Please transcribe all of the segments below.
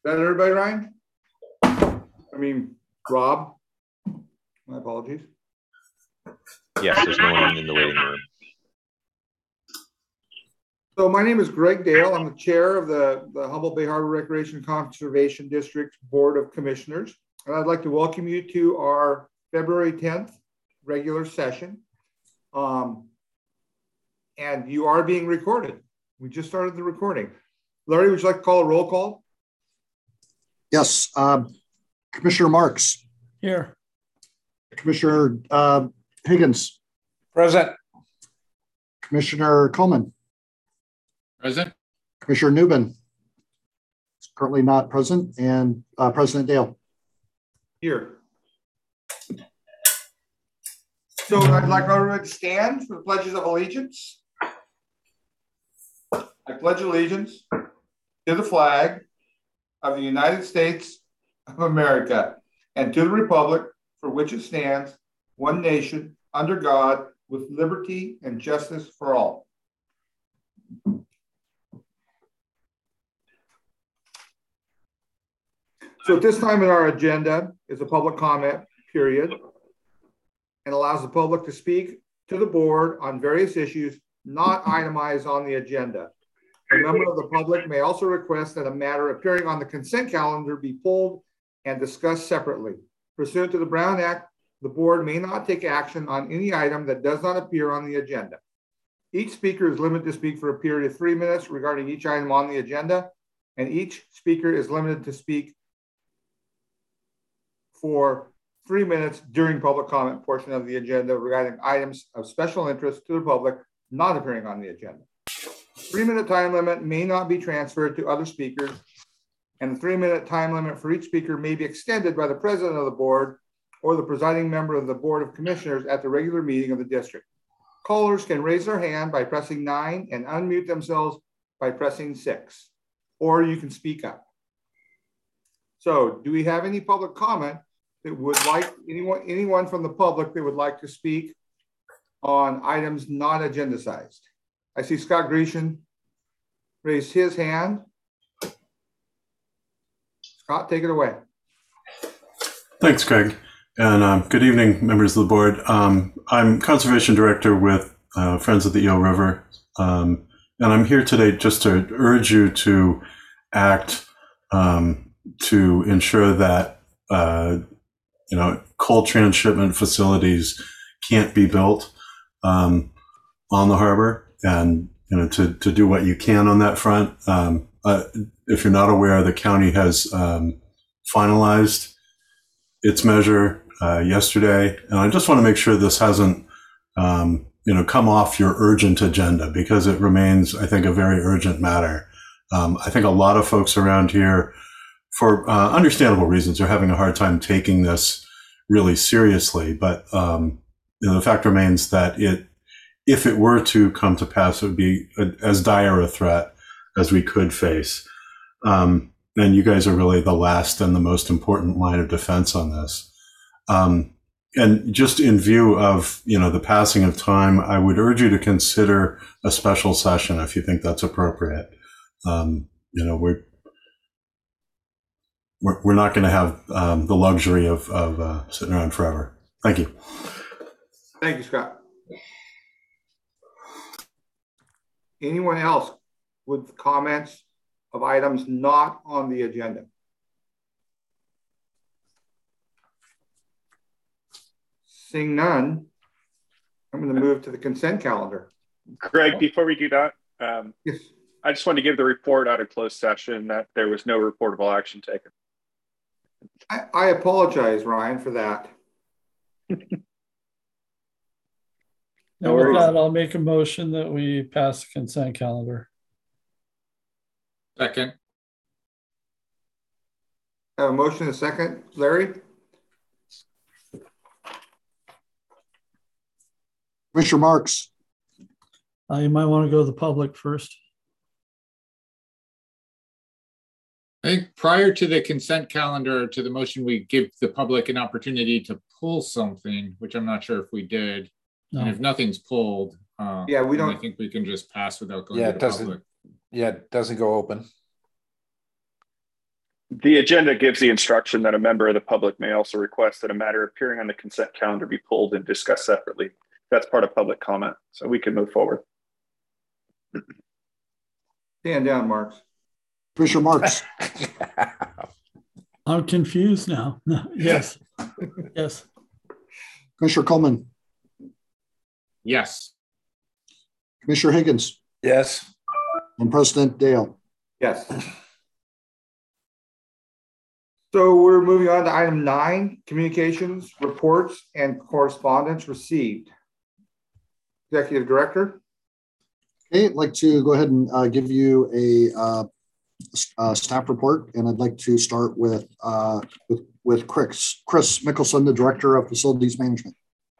that everybody, Ryan? I mean, Rob? My apologies. Yes, there's no one in the waiting room. So my name is Greg Dale. I'm the chair of the Humboldt Bay Harbor Recreation Conservation District Board of Commissioners. And I'd like to welcome you to our February 10th regular session. And you are being recorded. We just started the recording. Larry, would you like to call a roll call? Yes. Commissioner Marks. Here. Commissioner Higgins. Present. Commissioner Coleman. Present. Commissioner Newbin is currently not present, and President Dale. Here. So I'd like everyone to stand for the pledges of allegiance. I pledge allegiance to the flag of the United States of America and to the republic for which it stands, one nation, under God, with liberty and justice for all. So at this time in our agenda is a public comment period and allows the public to speak to the board on various issues not itemized on the agenda. A member of the public may also request that a matter appearing on the consent calendar be pulled and discussed separately. Pursuant to the Brown Act, the board may not take action on any item that does not appear on the agenda. Each speaker is limited to speak for a period of 3 minutes regarding each item on the agenda, and each speaker is limited to speak for 3 minutes during public comment portion of the agenda regarding items of special interest to the public not appearing on the agenda. 3-minute time limit may not be transferred to other speakers, and the 3-minute time limit for each speaker may be extended by the president of the board or the presiding member of the Board of Commissioners at the regular meeting of the district. Callers can raise their hand by pressing 9 and unmute themselves by pressing 6, or you can speak up. So do we have any public comment that would like anyone from the public that would like to speak on items not agendized? I see Scott Grecian raised his hand. Scott, take it away. Thanks, Craig. And good evening, members of the board. I'm Conservation Director with Friends of the Eel River. And I'm here today just to urge you to act to ensure that cold transshipment facilities can't be built on the harbor, and to do what you can on that front. If you're not aware, the county has finalized its measure yesterday, and I just want to make sure this hasn't come off your urgent agenda, because it remains, I think, a very urgent matter. I think a lot of folks around here, for understandable reasons, are having a hard time taking this really seriously. But the fact remains that if it were to come to pass, it would be as dire a threat as we could face. And you guys are really the last and the most important line of defense on this. And just in view of the passing of time, I would urge you to consider a special session if you think that's appropriate. We're not going to have the luxury of sitting around forever. Thank you. Thank you, Scott. Anyone else with comments of items not on the agenda? Seeing none, I'm going to move to the consent calendar. Greg, before we do that, yes. I just wanted to give the report out of closed session that there was no reportable action taken. I apologize, Ryan, for that. No worries. With that, I'll make a motion that we pass the consent calendar. Second. I have a motion and a second. Larry? Commissioner Marks. You might want to go to the public first. I think prior to the consent calendar, to the motion, we give the public an opportunity to pull something, which I'm not sure if we did. No. And if nothing's pulled, yeah, we don't. I think we can just pass without going to the public. Yeah, it doesn't go open. The agenda gives the instruction that a member of the public may also request that a matter appearing on the consent calendar be pulled and discussed separately. That's part of public comment, so we can move forward. Stand down, Marks. Commissioner Marks, I'm confused now. Yes. Yes. Commissioner Coleman, Yes. Commissioner Higgins, Yes. and President Dale. Yes. So we're moving on to item 9, communications, reports, and correspondence received. Executive Director. Okay, I'd like to go ahead and give you a staff report, and I'd like to start with Chris Mickelson, the Director of Facilities Management.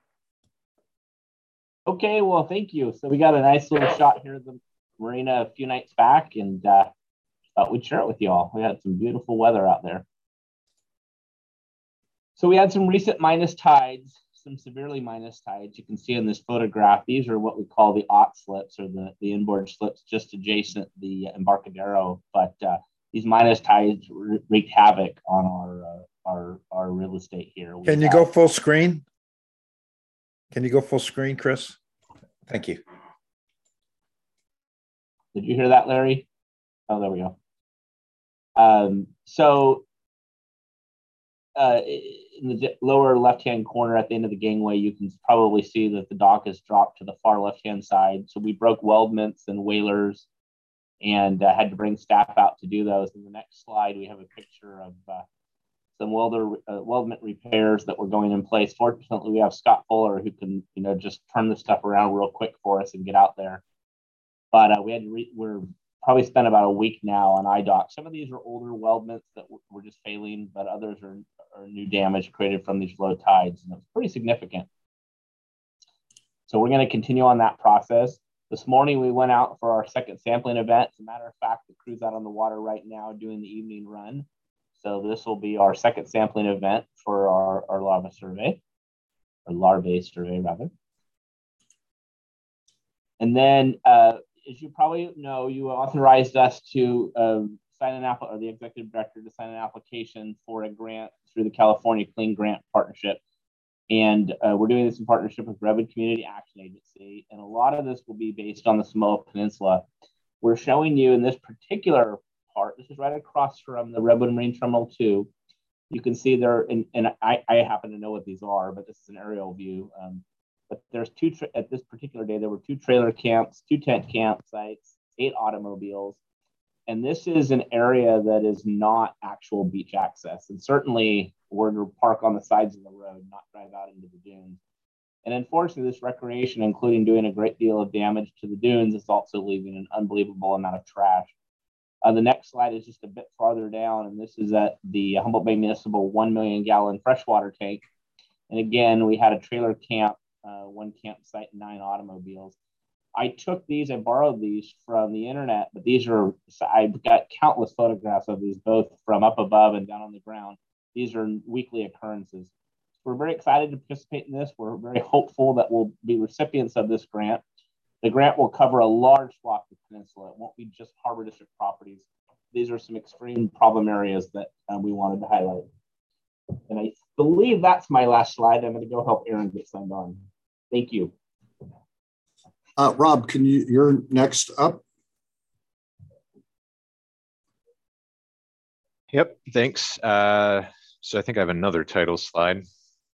Okay, well, thank you. So we got a nice little shot here of the marina a few nights back, and thought we'd share it with you all. We had some beautiful weather out there. So we had some recent minus tides, some severely minus tides. You can see in this photograph, these are what we call the OT slips, or the inboard slips just adjacent the Embarcadero. But these minus tides wreaked havoc on our real estate here. Can you go full screen? Can you go full screen, Chris? Thank you. Did you hear that, Larry? Oh, there we go. In the lower left-hand corner at the end of the gangway, you can probably see that the dock is dropped to the far left-hand side. So we broke weldments and whalers and had to bring staff out to do those. In the next slide, we have a picture of some weldment repairs that were going in place. Fortunately, we have Scott Fuller who can, just turn the stuff around real quick for us and get out there. But we had to we're probably spent about a week now on IDOC. Some of these are older weldments that were just failing, but others are new damage created from these low tides, and it's pretty significant. So we're going to continue on that process. This morning we went out for our second sampling event. As a matter of fact, the crew's out on the water right now doing the evening run. So this will be our second sampling event for our larvae survey, or larvae survey rather. And then, as you probably know, you authorized us to sign or the executive director to sign an application for a grant through the California Clean Grant Partnership. And we're doing this in partnership with Redwood Community Action Agency. And a lot of this will be based on the Samoa Peninsula. We're showing you in this particular part, this is right across from the Redwood Marine Terminal 2. You can see there, and I happen to know what these are, but this is an aerial view. But there's at this particular day, there were 2 trailer camps, 2 tent campsites, 8 automobiles. And this is an area that is not actual beach access. And certainly we're to park on the sides of the road, not drive out into the dunes. And unfortunately, this recreation, including doing a great deal of damage to the dunes, is also leaving an unbelievable amount of trash. The next slide is just a bit farther down, and this is at the Humboldt Bay Municipal 1 million gallon freshwater tank. And again, we had a trailer camp, 1 campsite, 9 automobiles. I took these, I borrowed these from the internet, but I've got countless photographs of these, both from up above and down on the ground. These are weekly occurrences. We're very excited to participate in this. We're very hopeful that we'll be recipients of this grant. The grant will cover a large swath of the peninsula. It won't be just Harbor District properties. These are some extreme problem areas that we wanted to highlight. And I believe that's my last slide. I'm going to go help Aaron get signed on. Thank you. Rob, you're next up. Yep, thanks. So I think I have another title slide.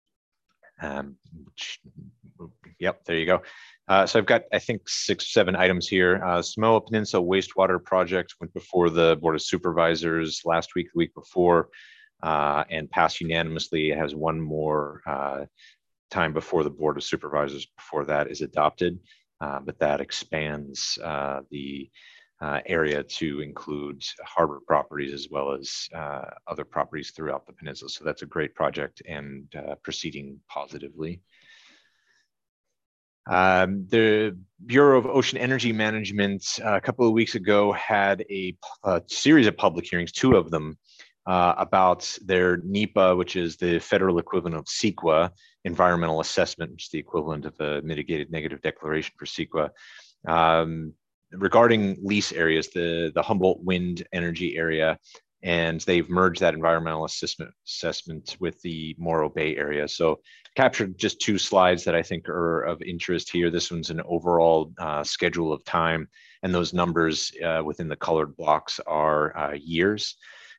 Yep, there you go. So I've got, I think, 6, 7 items here. Samoa Peninsula Wastewater Project went before the Board of Supervisors last week, the week before, and passed unanimously. It has one more time before the Board of Supervisors before that is adopted. But that expands the area to include harbor properties as well as other properties throughout the peninsula. So that's a great project and proceeding positively. The Bureau of Ocean Energy Management a couple of weeks ago had a series of public hearings, 2 of them, about their NEPA, which is the federal equivalent of CEQA, environmental assessment, which is the equivalent of a mitigated negative declaration for CEQA. Regarding lease areas, the Humboldt wind energy area and they've merged that environmental assessment with the Morro Bay area. So captured just 2 slides that I think are of interest here. This one's an overall schedule of time, and those numbers within the colored blocks are years.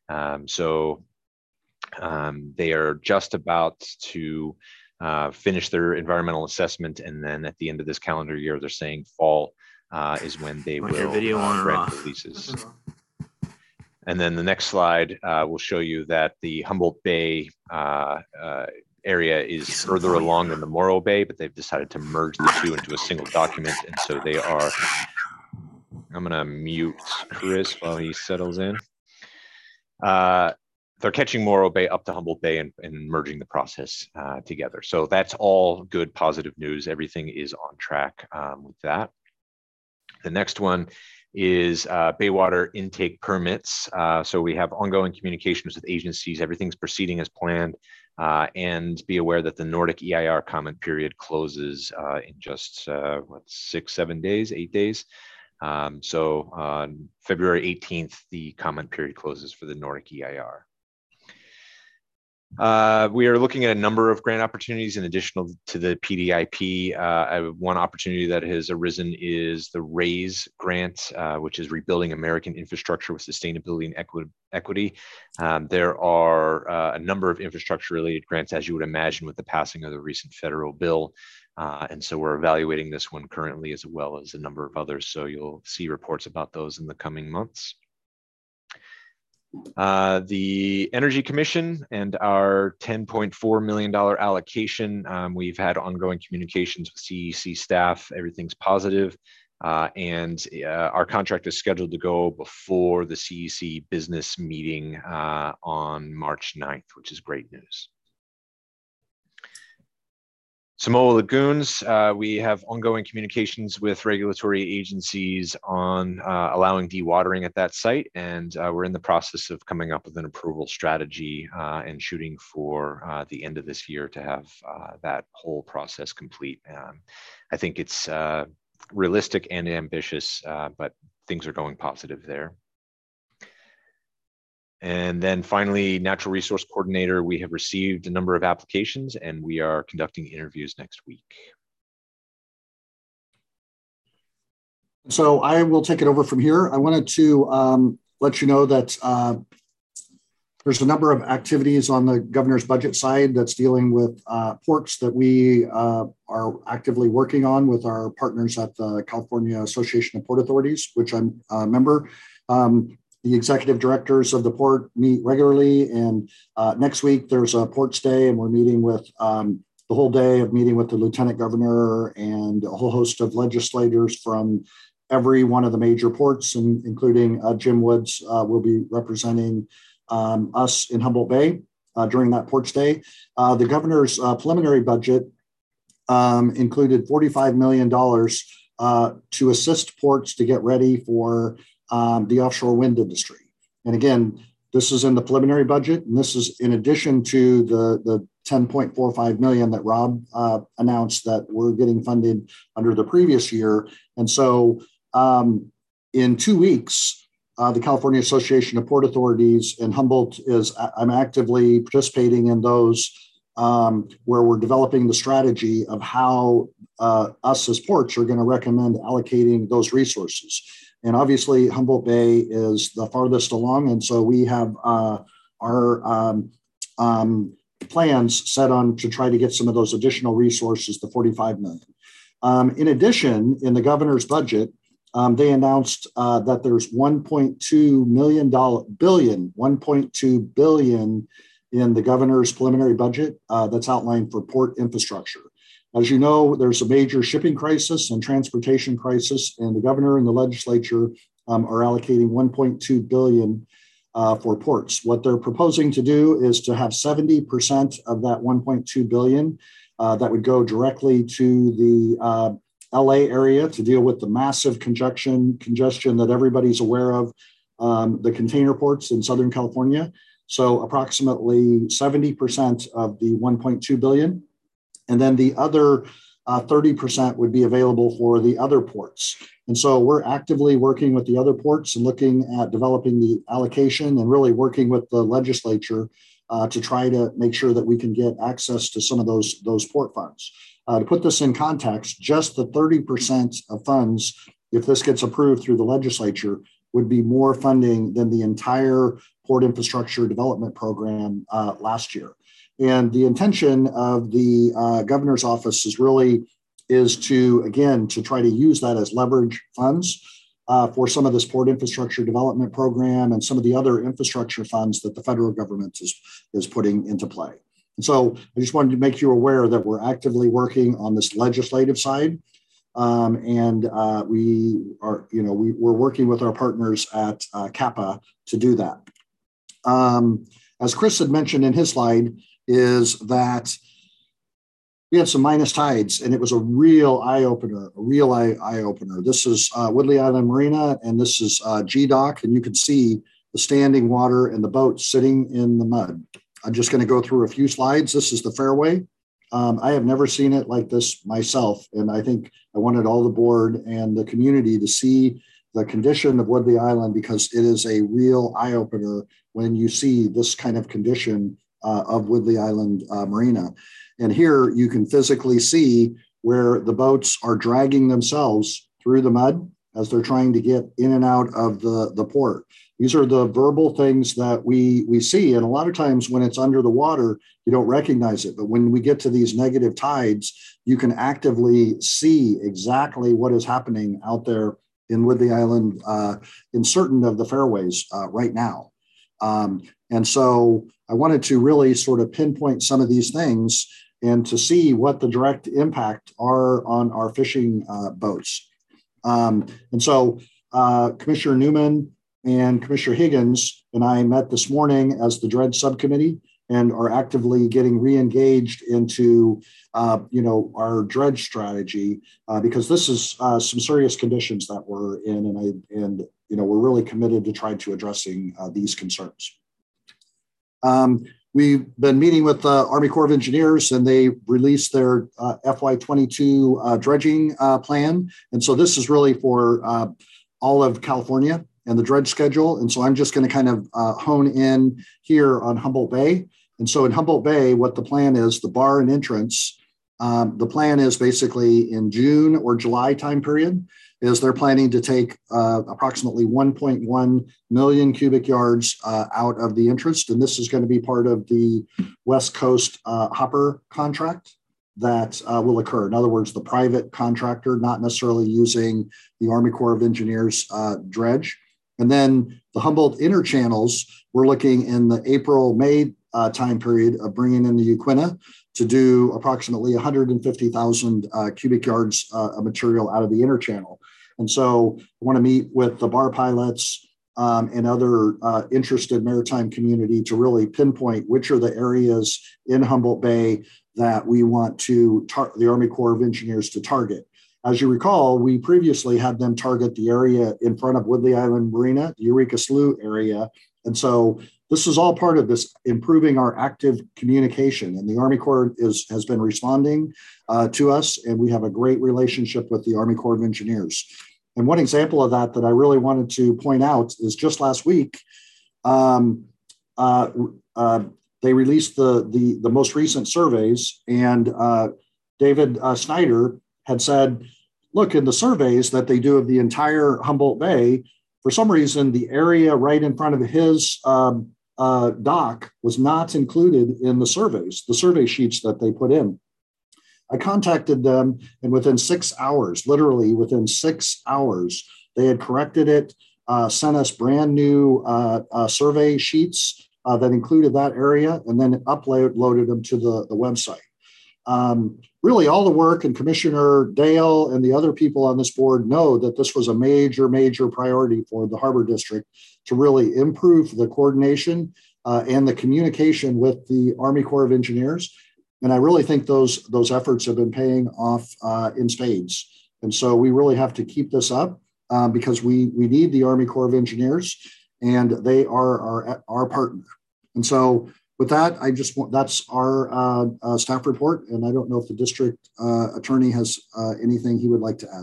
They are just about to finish their environmental assessment, and then at the end of this calendar year, they're saying fall is when they will grant the leases. And then the next slide will show you that the Humboldt Bay area is further along than the Morro Bay, but they've decided to merge the 2 into a single document. And so they are, I'm gonna mute Chris while he settles in. They're catching Morro Bay up to Humboldt Bay and merging the process together. So that's all good, positive news. Everything is on track with that. The next one is Baywater intake permits. So we have ongoing communications with agencies. Everything's proceeding as planned. And be aware that the Nordic EIR comment period closes in just 6, 7 days, 8 days. So on February 18th, the comment period closes for the Nordic EIR. We are looking at a number of grant opportunities in addition to the PDIP. One opportunity that has arisen is the RAISE grant, which is Rebuilding American Infrastructure with Sustainability and Equity. There are a number of infrastructure-related grants, as you would imagine, with the passing of the recent federal bill. And so we're evaluating this one currently, as well as a number of others. So you'll see reports about those in the coming months. The Energy Commission and our $10.4 million allocation, we've had ongoing communications with CEC staff. Everything's positive. And our contract is scheduled to go before the CEC business meeting on March 9th, which is great news. Samoa Lagoons, we have ongoing communications with regulatory agencies on allowing dewatering at that site, and we're in the process of coming up with an approval strategy and shooting for the end of this year to have that whole process complete. I think it's realistic and ambitious, but things are going positive there. And then finally, Natural Resource Coordinator, we have received a number of applications and we are conducting interviews next week. So I will take it over from here. I wanted to let you know that there's a number of activities on the governor's budget side that's dealing with ports that we are actively working on with our partners at the California Association of Port Authorities, which I'm a member. The executive directors of the port meet regularly, and next week there's a ports day, and we're meeting with the whole day of meeting with the lieutenant governor and a whole host of legislators from every one of the major ports, and including Jim Woods will be representing us in Humboldt Bay during that ports day. The governor's preliminary budget included $45 million to assist ports to get ready for the offshore wind industry. And again, this is in the preliminary budget, and this is in addition to the $10.45 million that Rob announced that we're getting funded under the previous year. And so in 2 weeks, the California Association of Port Authorities in Humboldt I'm actively participating in those where we're developing the strategy of how us as ports are going to recommend allocating those resources. And obviously, Humboldt Bay is the farthest along, and so we have our plans set on to try to get some of those additional resources, the $45 million. In addition, in the governor's budget, they announced that there's $1.2 billion in the governor's preliminary budget that's outlined for port infrastructure. As you know, there's a major shipping crisis and transportation crisis, and the governor and the legislature are allocating $1.2 billion for ports. What they're proposing to do is to have 70% of that $1.2 billion that would go directly to the LA area to deal with the massive congestion that everybody's aware of, the container ports in Southern California. So approximately 70% of the $1.2 billion. And then the other 30% would be available for the other ports. And so we're actively working with the other ports and looking at developing the allocation and really working with the legislature to try to make sure that we can get access to some of those port funds. To put this in context, just the 30% of funds, if this gets approved through the legislature, would be more funding than the entire Port Infrastructure Development Program last year. And the intention of the governor's office is to, again, to try to use that as leverage funds for some of this Port Infrastructure Development Program and some of the other infrastructure funds that the federal government is putting into play. And so I just wanted to make you aware that we're actively working on this legislative side. We're working with our partners at CAPA to do that. As Chris had mentioned in his slide, is that we had some minus tides, and it was a real eye-opener, This is Woodley Island Marina, and this is G-Dock, and you can see the standing water and the boats sitting in the mud. I'm just going to go through a few slides. This is the fairway. I have never seen it like this myself, and I think I wanted all the board and the community to see the condition of Woodley Island, because it is a real eye-opener when you see this kind of condition of Woodley Island Marina. And here you can physically see where the boats are dragging themselves through the mud as they're trying to get in and out of the port. These are the verbal things that we see. And a lot of times when it's under the water, you don't recognize it. But when we get to these negative tides, you can actively see exactly what is happening out there in Woodley Island in certain of the fairways right now. And so I wanted to really sort of pinpoint some of these things and to see what the direct impact are on our fishing boats. And so Commissioner Newman and Commissioner Higgins and I met this morning as the Dredge Subcommittee and are actively getting re-engaged into our dredge strategy because this is some serious conditions that we're in, and we're really committed to try to addressing these concerns. We've been meeting with the Army Corps of Engineers, and they released their FY22 dredging plan. And so this is really for all of California and the dredge schedule. And so I'm just going to kind of hone in here on Humboldt Bay. And so in Humboldt Bay, what the plan is, the bar and entrance, the plan is basically in June or July time period, is they're planning to take approximately 1.1 million cubic yards out of the entrance. And this is going to be part of the West Coast hopper contract that will occur. In other words, the private contractor, not necessarily using the Army Corps of Engineers dredge. And then the Humboldt inner channels, we're looking in the April-May time period of bringing in the Uquina to do approximately 150,000 cubic yards of material out of the inner channel. And so I want to meet with the bar pilots and other interested maritime community to really pinpoint which are the areas in Humboldt Bay that we want to the Army Corps of Engineers to target. As you recall, we previously had them target the area in front of Woodley Island Marina, the Eureka Slough area. And so this is all part of this improving our active communication. And the Army Corps has been responding to us, and we have a great relationship with the Army Corps of Engineers. And one example of that I really wanted to point out is just last week, they released the most recent surveys, and David Snyder had said, look, in the surveys that they do of the entire Humboldt Bay, for some reason, the area right in front of his dock was not included in the survey sheets that they put in. I contacted them, and within 6 hours, literally within 6 hours, they had corrected it, sent us brand new survey sheets that included that area, and then uploaded them to the website. Really all the work, and Commissioner Dale and the other people on this board know that this was a major, major priority for the Harbor District to really improve the coordination and the communication with the Army Corps of Engineers. And I really think those efforts have been paying off in spades. And so we really have to keep this up because we need the Army Corps of Engineers, and they are our partner. And so with that, I just want, that's our staff report. And I don't know if the district attorney has anything he would like to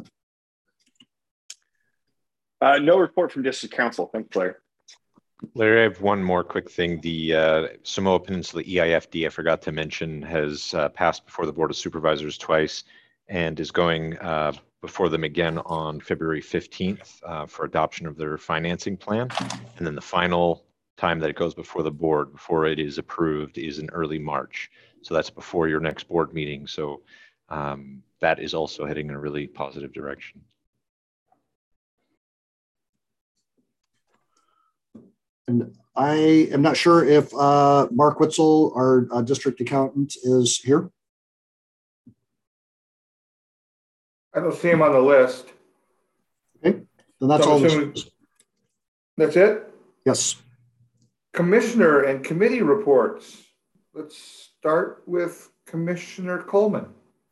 add. No report from district council. Thanks, Larry. Larry, I have one more quick thing. The Samoa Peninsula EIFD, I forgot to mention, has passed before the Board of Supervisors twice and is going before them again on February 15th for adoption of their financing plan. And then the final time that it goes before the board, before it is approved, is in early March. So that's before your next board meeting. So that is also heading in a really positive direction. And I am not sure if Mark Witzel, our district accountant, is here. I don't see him on the list. Okay, then that's So all. That's it? Yes. Commissioner and committee reports. Let's start with Commissioner Coleman.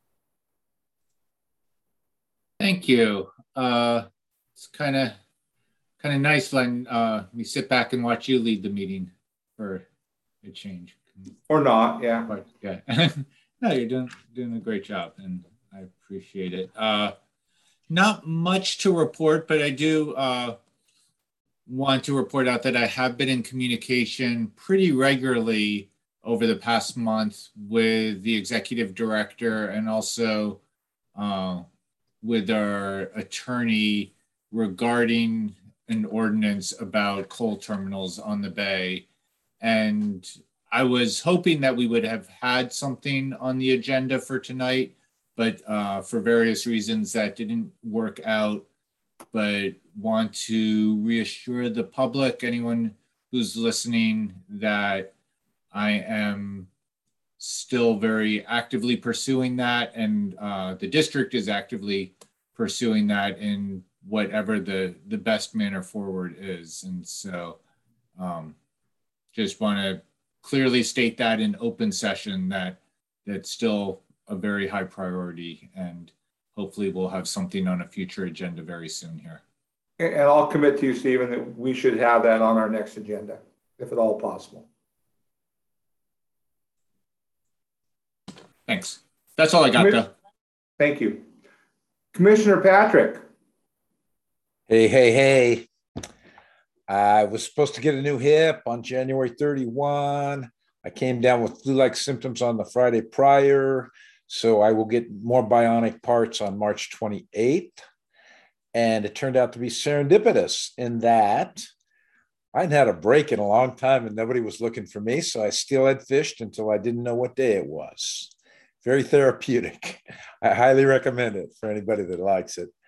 Thank you. It's kind of nice when we sit back and watch you lead the meeting for a change. Or not, yeah. But yeah, no, you're doing a great job, and I appreciate it. Not much to report, but I do want to report out that I have been in communication pretty regularly over the past month with the executive director and also with our attorney regarding an ordinance about coal terminals on the bay. And I was hoping that we would have had something on the agenda for tonight, but for various reasons that didn't work out. But want to reassure the public, anyone who's listening, that I am still very actively pursuing that, and the district is actively pursuing that in whatever the best manner forward is. And so just want to clearly state that in open session that that's still a very high priority, and hopefully we'll have something on a future agenda very soon here. And I'll commit to you, Stephen, that we should have that on our next agenda, if at all possible. Thanks. That's all I got, though. Thank you. Commissioner Patrick. Hey. I was supposed to get a new hip on January 31. I came down with flu-like symptoms on the Friday prior, so I will get more bionic parts on March 28th. And it turned out to be serendipitous in that I hadn't had a break in a long time and nobody was looking for me, so I still had fished until I didn't know what day it was. Very therapeutic. I highly recommend it for anybody that likes it.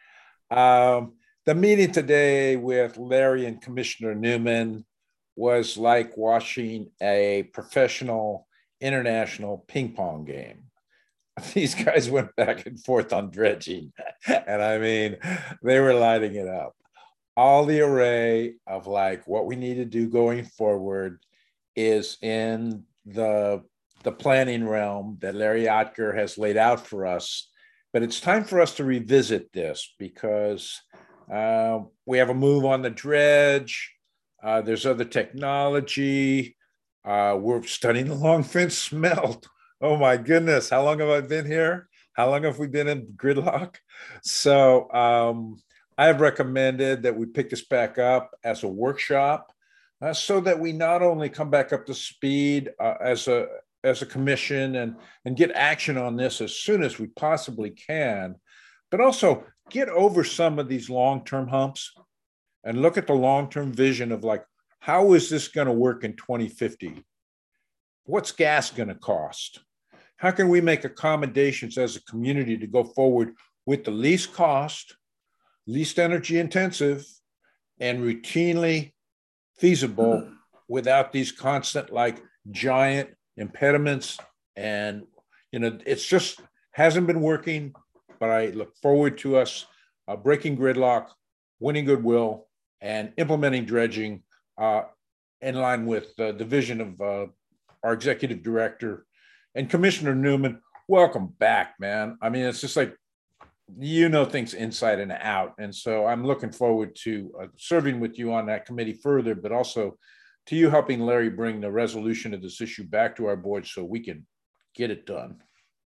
The meeting today with Larry and Commissioner Newman was like watching a professional international ping pong game. These guys went back and forth on dredging, and I mean, they were lighting it up. All the array of like what we need to do going forward is in the planning realm that Larry Otker has laid out for us. But it's time for us to revisit this because we have a move on the dredge. There's other technology. We're studying the long fence smelt. Oh my goodness, how long have I been here? How long have we been in gridlock? So I have recommended that we pick this back up as a workshop so that we not only come back up to speed as a commission and get action on this as soon as we possibly can, but also get over some of these long-term humps and look at the long-term vision of like, how is this going to work in 2050? What's gas going to cost? How can we make accommodations as a community to go forward with the least cost, least energy intensive, and routinely feasible without these constant like giant impediments? And, you know, it's just hasn't been working, but I look forward to us breaking gridlock, winning goodwill, and implementing dredging in line with the vision of our executive director. And Commissioner Newman, welcome back, man. I mean, it's just like, you know things inside and out. And so I'm looking forward to serving with you on that committee further, but also to you helping Larry bring the resolution of this issue back to our board so we can get it done.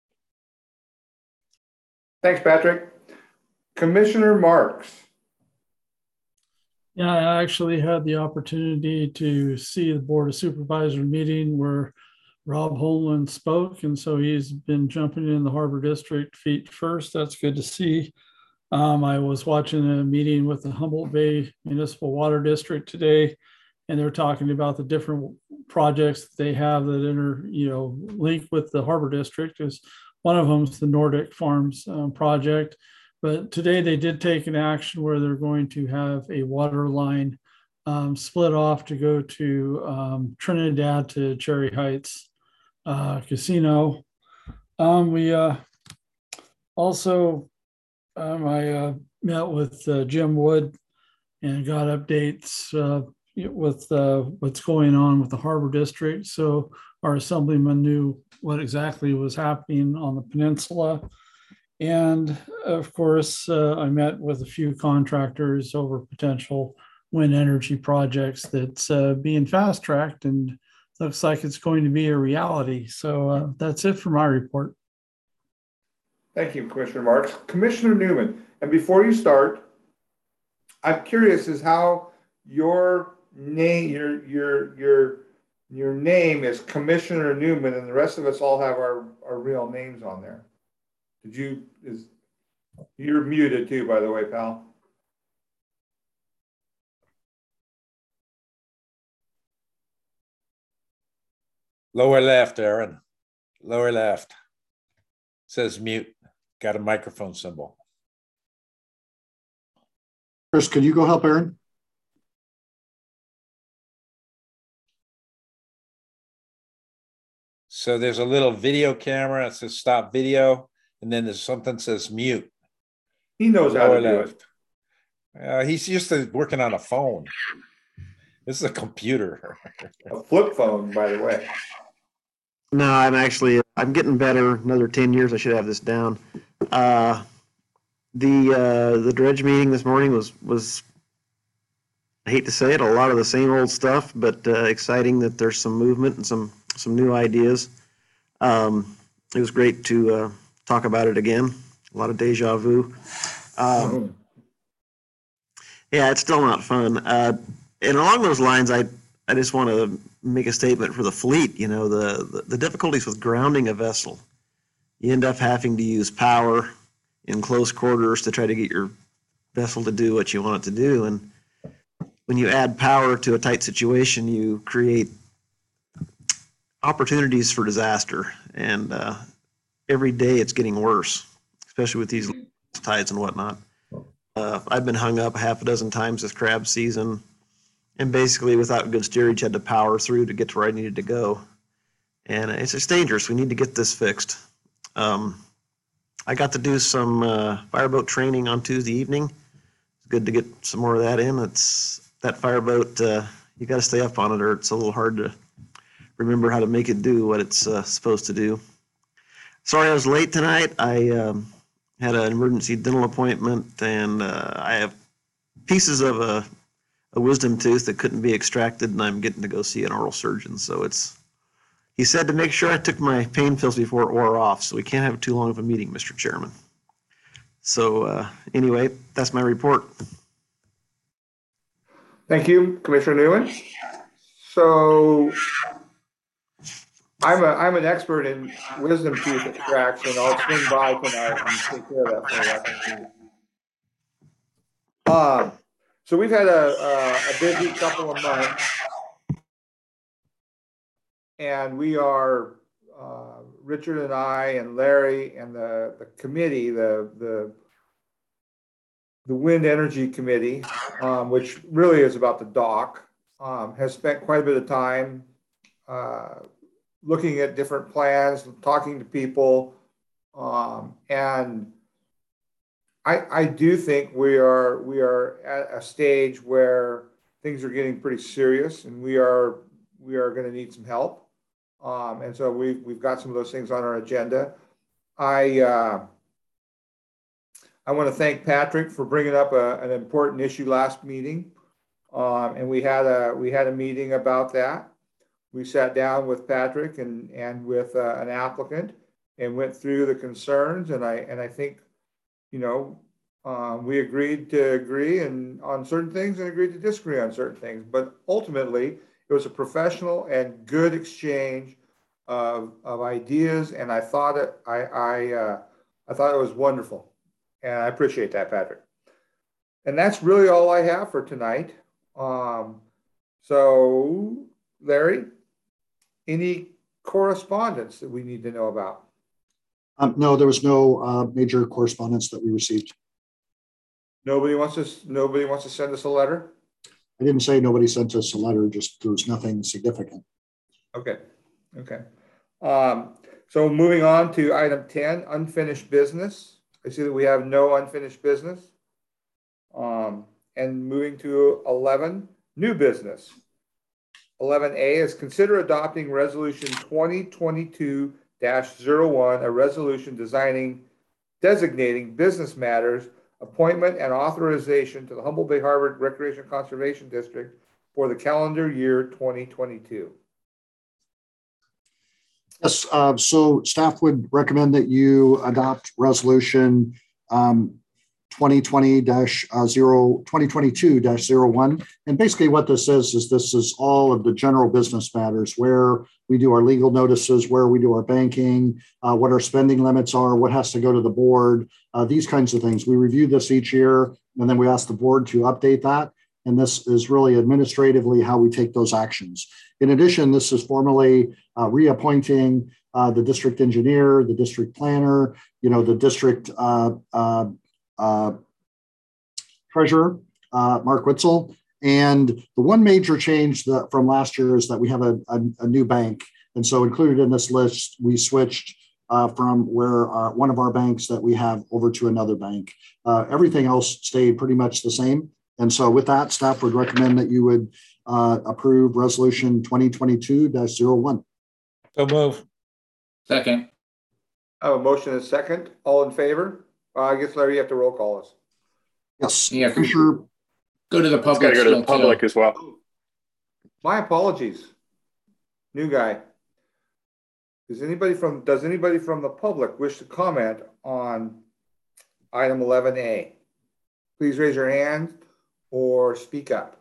Thanks, Patrick. Commissioner Marks. Yeah, I actually had the opportunity to see the Board of Supervisors meeting where Rob Holman spoke, and so he's been jumping in the Harbor District feet first. That's good to see. I was watching a meeting with the Humboldt Bay Municipal Water District today, and they're talking about the different projects that they have that link with the Harbor District. Is one of them is the Nordic Farms project. But today they did take an action where they're going to have a water line split off to go to Trinidad to Cherry Heights Casino. We also, I met with Jim Wood and got updates with what's going on with the Harbor District. So our assemblyman knew what exactly was happening on the peninsula. And of course, I met with a few contractors over potential wind energy projects that's being fast tracked and looks like it's going to be a reality. So that's it for my report. Thank you, Commissioner Marks. Commissioner Newman, and before you start, I'm curious as how your name, your name is Commissioner Newman, and the rest of us all have our real names on there. You're muted too, by the way, pal. Lower left, Aaron. Lower left. Says mute. Got a microphone symbol. Chris, could you go help Aaron? So there's a little video camera that says stop video, and then there's something that says mute. He knows how to do it. He's used to working on a phone. This is a computer. A flip phone, by the way. No, I'm getting better. Another 10 years, I should have this down. The dredge meeting this morning was, I hate to say it, a lot of the same old stuff, but exciting that there's some movement and some new ideas. It was great to talk about it again. A lot of deja vu. Yeah, it's still not fun. And along those lines, I just want to make a statement for the fleet. You know, the difficulties with grounding a vessel. You end up having to use power in close quarters to try to get your vessel to do what you want it to do. And when you add power to a tight situation, you create opportunities for disaster. And every day it's getting worse, especially with these tides and whatnot. I've been hung up half a dozen times this crab season, and basically without good steerage had to power through to get to where I needed to go. And it's just dangerous. We need to get this fixed. I got to do some fireboat training on Tuesday evening. It's good to get some more of that in. It's that fireboat, you got to stay up on it or it's a little hard to remember how to make it do what it's supposed to do. Sorry I was late tonight. I had an emergency dental appointment, and I have pieces of a wisdom tooth that couldn't be extracted, and I'm getting to go see an oral surgeon. So he said to make sure I took my pain pills before it wore off, so we can't have too long of a meeting, Mr. Chairman. So anyway, that's my report. Thank you, Commissioner Newman. So I'm an expert in wisdom tooth extraction. I'll swing by tonight and take care of that for you. So we've had a busy couple of months, and we are Richard and I and Larry and the committee, the Wind Energy Committee, which really is about the dock, has spent quite a bit of time looking at different plans, talking to people, and I do think we are at a stage where things are getting pretty serious, and we are going to need some help, and so we've got some of those things on our agenda. I want to thank Patrick for bringing up an important issue last meeting. And we had a meeting about that. We sat down with Patrick and with an applicant and went through the concerns. And I think, you know, we agreed to agree on certain things and agreed to disagree on certain things. But ultimately, it was a professional and good exchange of ideas, and I thought it was wonderful, and I appreciate that, Patrick. And that's really all I have for tonight. So, Larry, any correspondence that we need to know about? No, there was no major correspondence that we received. Nobody wants to send us a letter? I didn't say nobody sent us a letter, just there was nothing significant. Okay. So moving on to item 10, unfinished business. I see that we have no unfinished business. And moving to 11, new business. 11A is consider adopting resolution 2022-01, a resolution designating business matters, appointment and authorization to the Humboldt Bay Harbor Recreation Conservation District for the calendar year 2022. Yes, so staff would recommend that you adopt resolution 2022-01. And basically what this is all of the general business matters, where we do our legal notices, where we do our banking, what our spending limits are, what has to go to the board, these kinds of things. We review this each year, and then we ask the board to update that. And this is really administratively how we take those actions. In addition, this is formally reappointing the district engineer, the district planner, the district treasurer, Mark Witzel. And the one major change from last year is that we have a new bank. And so included in this list, we switched from where one of our banks that we have over to another bank. Everything else stayed pretty much the same. And so with that, staff would recommend that you would approve resolution 2022-01. So move. Second. I have a motion and a second. All in favor? I guess, Larry, you have to roll call us. Yes. Yeah, for sure. Go to the It's got public. to go to the public as well. My apologies. New guy. Does anybody from the public wish to comment on item 11A? Please raise your hand or speak up.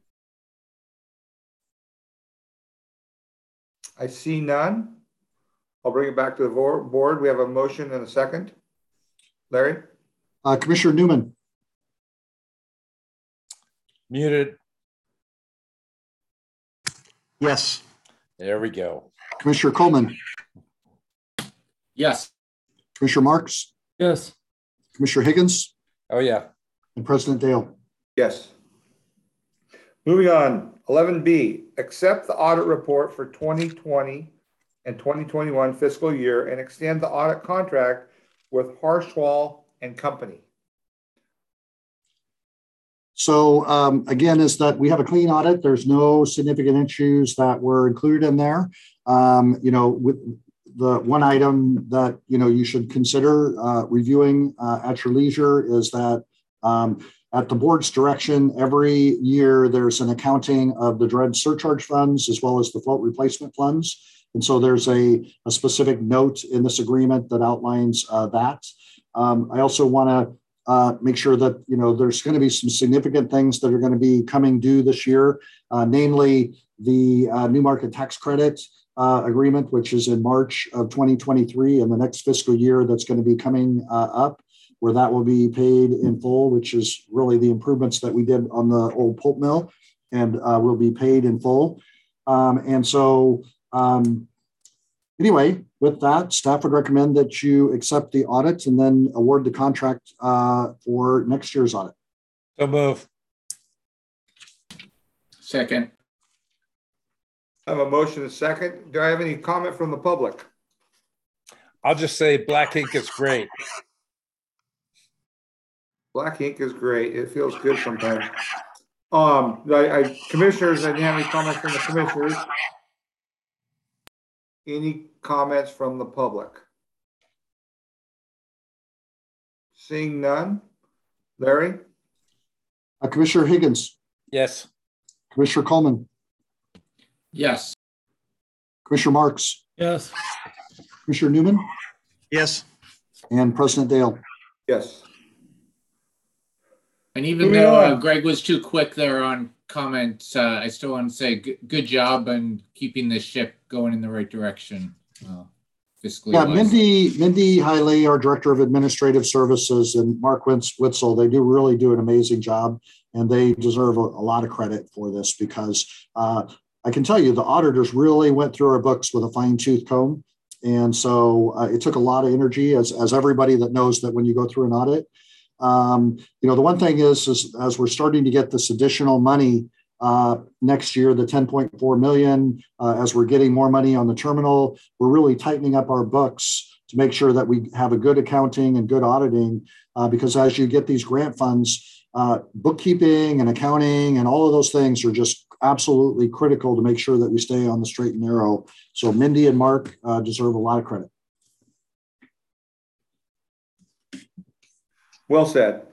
I see none. I'll bring it back to the board. We have a motion and a second. Larry? Commissioner Newman. Muted. Yes. There we go. Commissioner Coleman. Yes. Commissioner Marks. Yes. Commissioner Higgins. Oh, yeah. And President Dale. Yes. Moving on, 11B, accept the audit report for 2020 and 2021 fiscal year and extend the audit contract with Harshwall and Company. So again, is that we have a clean audit. There's no significant issues that were included in there. With the one item that, you should consider reviewing at your leisure is that at the board's direction, every year there's an accounting of the dredge surcharge funds as well as the float replacement funds. And so there's a specific note in this agreement that outlines that. I also want to make sure that, there's going to be some significant things that are going to be coming due this year, namely the new market tax credit agreement, which is in March of 2023, and the next fiscal year that's going to be coming up, where that will be paid in full, which is really the improvements that we did on the old pulp mill, and will be paid in full. Anyway, with that, staff would recommend that you accept the audit and then award the contract for next year's audit. So move. Second. I have a motion and a second. Do I have any comment from the public? I'll just say black ink is great. Black ink is great. It feels good sometimes. Commissioners, I didn't have any comments from the commissioners. Any comments from the public? Seeing none. Larry? Commissioner Higgins. Yes. Commissioner Coleman, Yes. Commissioner Marks, Yes. Commissioner Newman, Yes. and President Dale. Yes. And even Moving though on. Greg was too quick there on comments, I still want to say good job on keeping this ship going in the right direction. Fiscally Yeah, wise. Mindy Hiley, our Director of Administrative Services, and Mark Witzel, they really do an amazing job, and they deserve a lot of credit for this because I can tell you the auditors really went through our books with a fine-tooth comb. And so it took a lot of energy, as everybody that knows that when you go through an audit. The one thing is as we're starting to get this additional money next year, the 10.4 million, as we're getting more money on the terminal, we're really tightening up our books to make sure that we have a good accounting and good auditing, because as you get these grant funds, bookkeeping and accounting and all of those things are just absolutely critical to make sure that we stay on the straight and narrow. So Mindy and Mark deserve a lot of credit. Well said.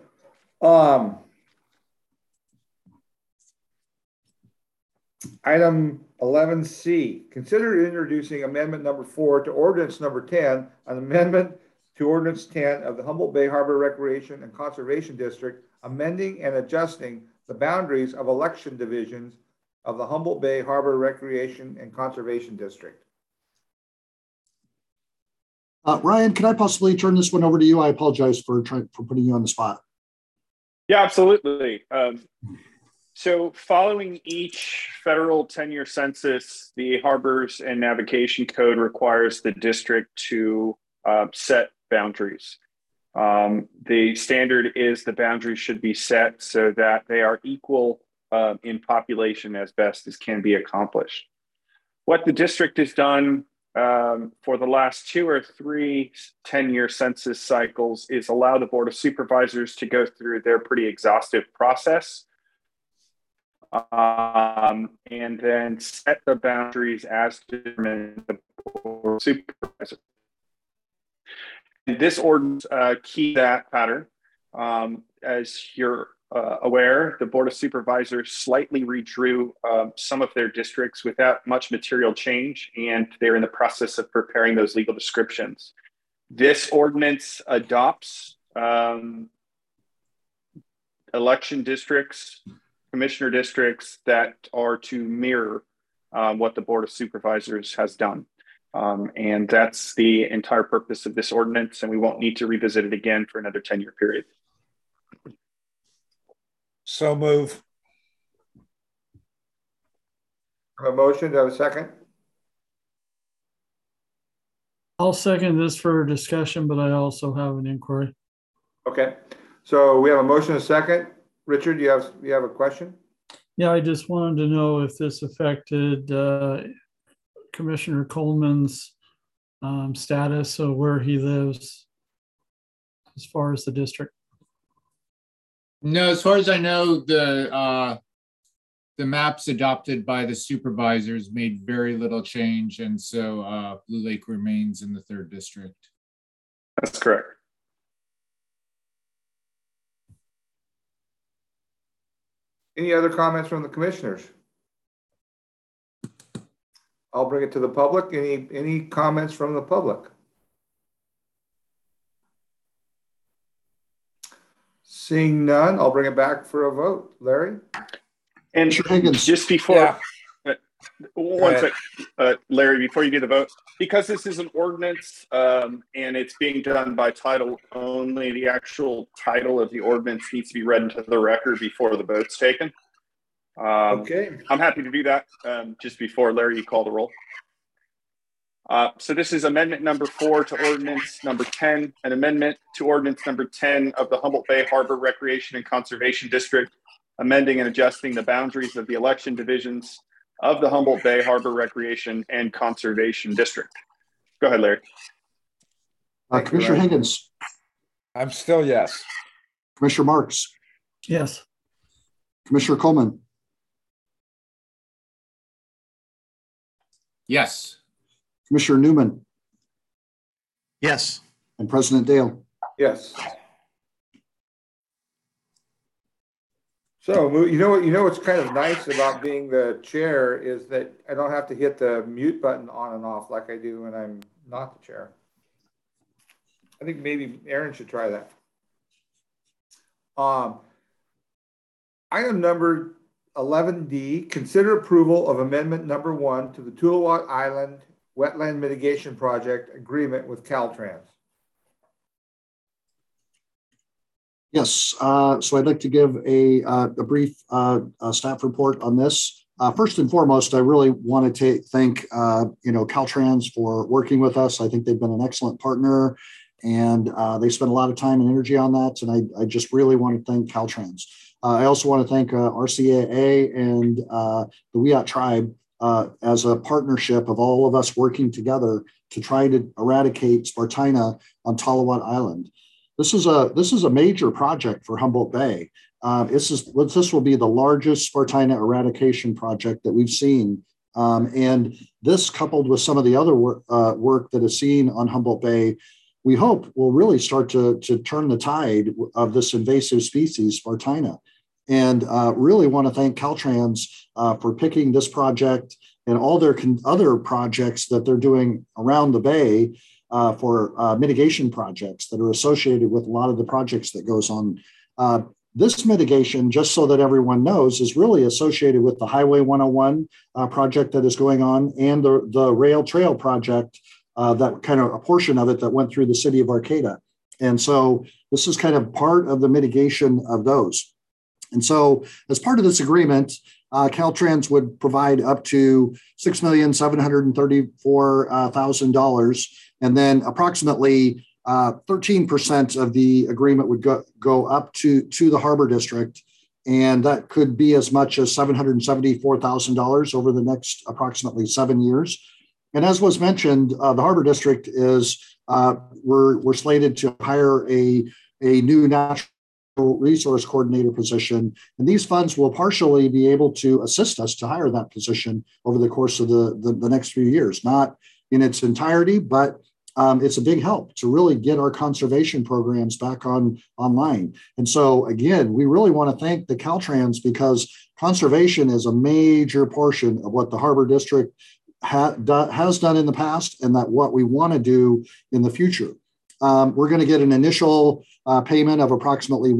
Item 11C, consider introducing amendment number 4 to ordinance number 10, an amendment to ordinance 10 of the Humboldt Bay Harbor Recreation and Conservation District, amending and adjusting the boundaries of election divisions of the Humboldt Bay Harbor Recreation and Conservation District. Ryan, can I possibly turn this one over to you? I apologize for putting you on the spot. Yeah, absolutely. So following each federal 10-year census, the Harbors and Navigation Code requires the district to set boundaries. The standard is the boundaries should be set so that they are equal in population as best as can be accomplished. What the district has done for the last 2 or 3 10-year census cycles is allow the Board of Supervisors to go through their pretty exhaustive process and then set the boundaries as determined by the Board of Supervisors. And this ordinance keeps that pattern. As you're aware, the Board of Supervisors slightly redrew some of their districts without much material change, and they're in the process of preparing those legal descriptions. This ordinance adopts election districts, commissioner districts that are to mirror what the Board of Supervisors has done. And that's the entire purpose of this ordinance, and we won't need to revisit it again for another 10-year period. So move. A motion, do I have a second? I'll second this for discussion, but I also have an inquiry. Okay, so we have a motion and a second. Richard, do you have a question? Yeah, I just wanted to know if this affected Commissioner Coleman's status of where he lives as far as the district. No, as far as I know, the maps adopted by the supervisors made very little change, and so Blue Lake remains in the 3rd district. That's correct. Any other comments from the commissioners? I'll bring it to the public. Any comments from the public? Seeing none, I'll bring it back for a vote. Larry? And just before, one sec, Larry, before you do the vote, because this is an ordinance and it's being done by title only, the actual title of the ordinance needs to be read into the record before the vote's taken. Okay. I'm happy to do that just before, Larry, you call the roll. So this is amendment number 4 to ordinance number 10, an amendment to ordinance number 10 of the Humboldt Bay Harbor Recreation and Conservation District, amending and adjusting the boundaries of the election divisions of the Humboldt Bay Harbor Recreation and Conservation District. Go ahead, Larry. Commissioner Higgins. I'm still yes. Commissioner Marks. Yes. Commissioner Coleman. Yes. Commissioner Newman. Yes. And President Dale. Yes. So, what's kind of nice about being the chair is that I don't have to hit the mute button on and off like I do when I'm not the chair. I think maybe Aaron should try that. Item number 11D, consider approval of amendment number 1 to the Tulawa Island Wetland Mitigation Project agreement with Caltrans. Yes, so I'd like to give a brief staff report on this. First and foremost, I really want to thank Caltrans for working with us. I think they've been an excellent partner, and they spent a lot of time and energy on that. And I just really want to thank Caltrans. I also want to thank RCAA and the Wiyot Tribe as a partnership of all of us working together to try to eradicate Spartina on Tallawat Island. This is a major project for Humboldt Bay. This will be the largest Spartina eradication project that we've seen. And this, coupled with some of the other work that is seen on Humboldt Bay, we hope will really start to turn the tide of this invasive species, Spartina. And really want to thank Caltrans for picking this project and all their other projects that they're doing around the Bay for mitigation projects that are associated with a lot of the projects that goes on. This mitigation, just so that everyone knows, is really associated with the Highway 101 project that is going on and the rail trail project, that kind of a portion of it that went through the city of Arcata. And so this is kind of part of the mitigation of those. And so as part of this agreement, Caltrans would provide up to $6,734,000, and then approximately 13% of the agreement would go up to the Harbor District, and that could be as much as $774,000 over the next approximately 7 years. And as was mentioned, the Harbor District is we're slated to hire a new natural resource coordinator position, and these funds will partially be able to assist us to hire that position over the course of the next few years, not in its entirety, but it's a big help to really get our conservation programs back online. And so again, we really want to thank the Caltrans, because conservation is a major portion of what the Harbor District has done in the past, and that what we want to do in the future. We're going to get an initial payment of approximately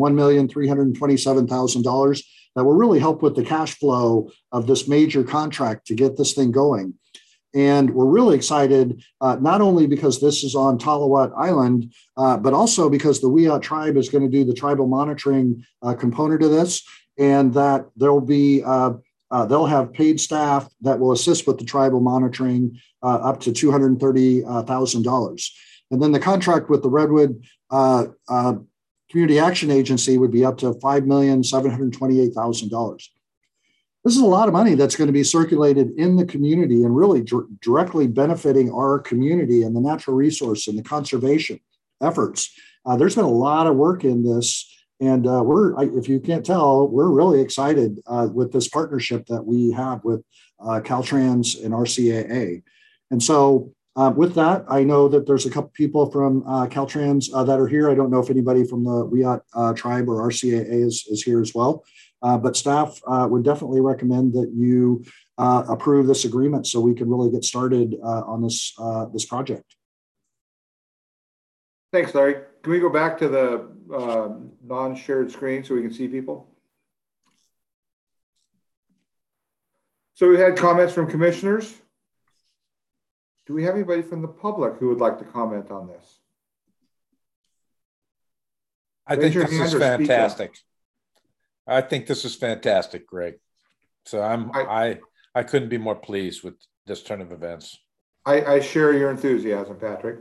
$1,327,000 that will really help with the cash flow of this major contract to get this thing going. And we're really excited, not only because this is on Tallawat Island, but also because the Wiyot Tribe is going to do the tribal monitoring component of this, and that there'll be they'll have paid staff that will assist with the tribal monitoring up to $230,000. And then the contract with the Redwood Community Action Agency would be up to $5,728,000. This is a lot of money that's going to be circulated in the community and really directly benefiting our community and the natural resource and the conservation efforts. There's been a lot of work in this, and if you can't tell, we're really excited with this partnership that we have with Caltrans and RCAA. And so with that, I know that there's a couple people from Caltrans that are here. I don't know if anybody from the Wiyot Tribe or RCAA is here as well. But staff would definitely recommend that you approve this agreement so we can really get started on this project. Thanks, Larry. Can we go back to the non-shared screen so we can see people? So we had comments from commissioners. Do we have anybody from the public who would like to comment on this? I think this is fantastic. I think this is fantastic, Greg. So I couldn't be more pleased with this turn of events. I share your enthusiasm, Patrick.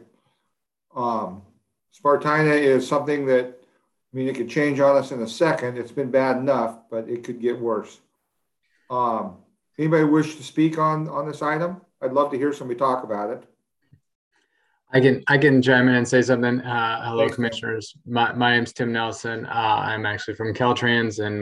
Spartina is something that, I mean, it could change on us in a second. It's been bad enough, but it could get worse. Anybody wish to speak on this item? I'd love to hear somebody talk about it. I can chime in and say something. Hello, thanks, commissioners. My name's Tim Nelson. I'm actually from Caltrans, and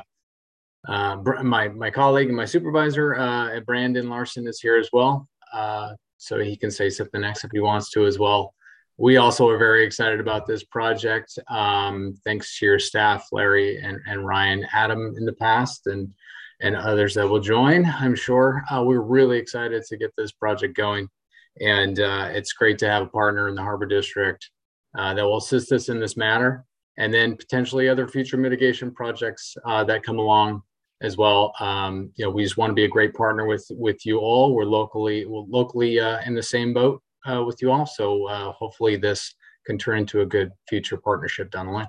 my colleague and my supervisor, Brandon Larson, is here as well. So he can say something next if he wants to as well. we also are very excited about this project. Thanks to your staff, Larry and Ryan, Adam in the past, and others that will join, I'm sure. We're really excited to get this project going. And it's great to have a partner in the Harbor District that will assist us in this matter, and then potentially other future mitigation projects that come along as well. We just want to be a great partner with you all. We're locally in the same boat with you all. So hopefully this can turn into a good future partnership down the line.